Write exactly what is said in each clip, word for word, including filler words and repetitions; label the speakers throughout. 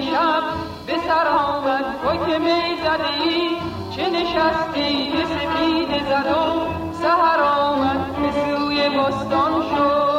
Speaker 1: شب به سر آمد تو که می زدی، چه نشستی به سپید زدم، سحر آمد به سوی بستان شد.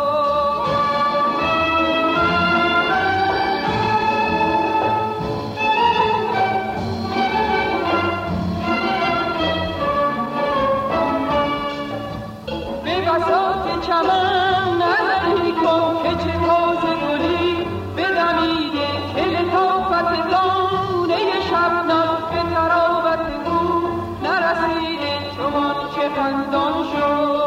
Speaker 1: خندان شد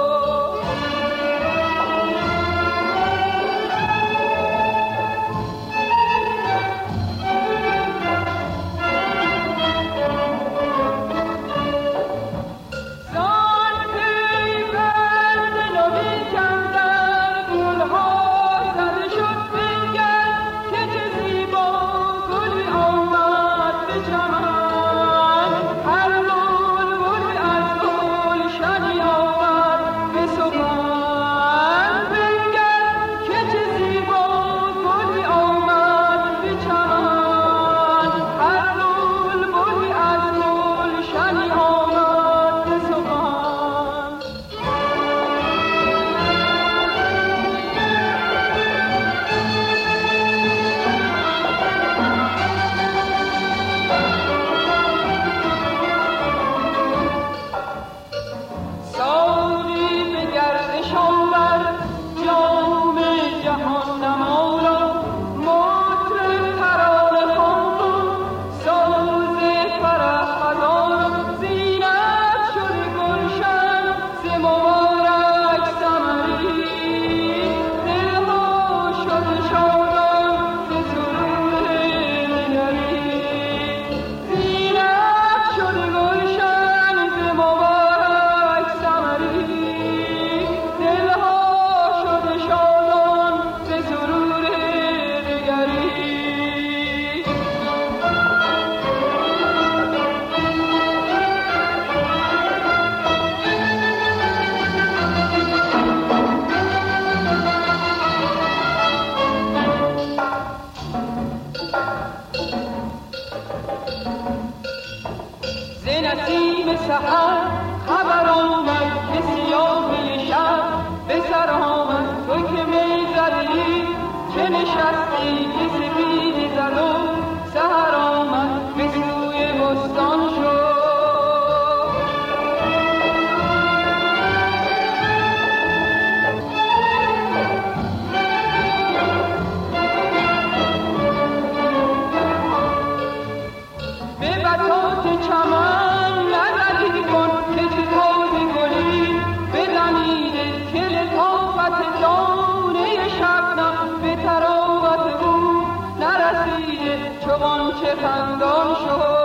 Speaker 1: زان پیوند نوی کندر گلها زده شد بنگر، که چه زیبا گلی آمد به چمن، هر بلبلی از گلشنی آمد به سخن بنگر، که چه زیبا گلی آمد به چمن، هر بلبلی از گلشنی آمد به سخن. ساقی به گردش آور جام جهان نما را، مطرب ترانه خوان کن ساز فرح خزان، زینت شد گلشن ز مبارک ثمری، دلها شد شادان ز سرور نگری، زینت شد گلشن ز مبارک ثمری، دلها شد شادان ز سرور نگری. ز نسیم سحر خبر آمد که سیاهی شب به سر آمد تو که می زدی، چه نشستی که سپید زدم، سحر آمد به سوی بستان شد. به بساط چمن نظری کن که چه تازه گلی، بدمیده که لطافت دانه شبنم به طراوت او نرسیده، چو غنچه خندان شد.